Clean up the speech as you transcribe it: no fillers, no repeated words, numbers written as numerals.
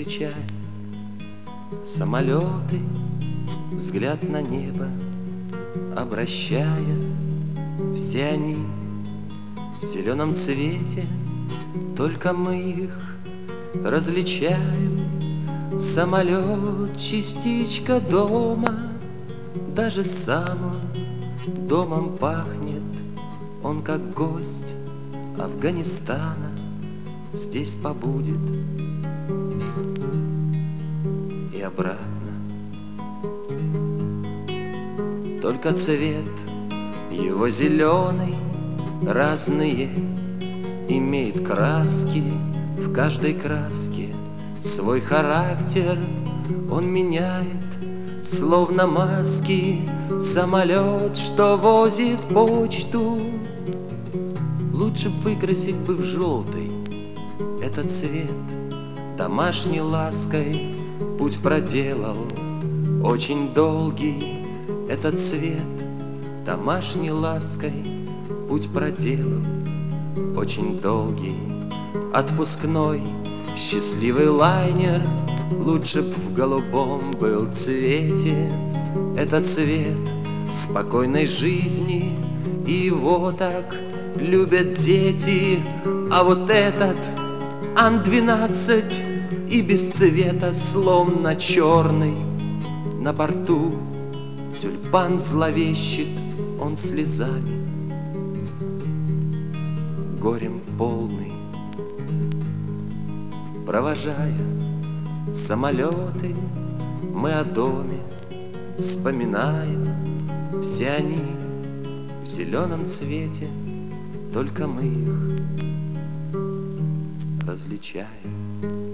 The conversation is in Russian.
встречая самолеты, взгляд на небо обращая. Все они в зеленом цвете, только мы их различаем. Самолет — частичка дома, даже сам он домом пахнет. Он как гость Афганистана здесь побудет и обратно. Только цвет его зеленый разные имеет краски, в каждой краске свой характер он меняет, словно маски. Самолет, что возит почту, лучше б выкрасить бы в желтый этот цвет. Домашней лаской путь проделал очень долгий этот цвет. Домашней лаской путь проделал очень долгий. Отпускной счастливый лайнер лучше б в голубом был цвете. Это цвет спокойной жизни, и его так любят дети. А вот этот Ан-12 и без цвета, словно черный. На борту тюльпан зловещит, он слезами горем полный. Провожая самолеты, мы о доме вспоминаем. Все они в зеленом цвете, только мы их различаем.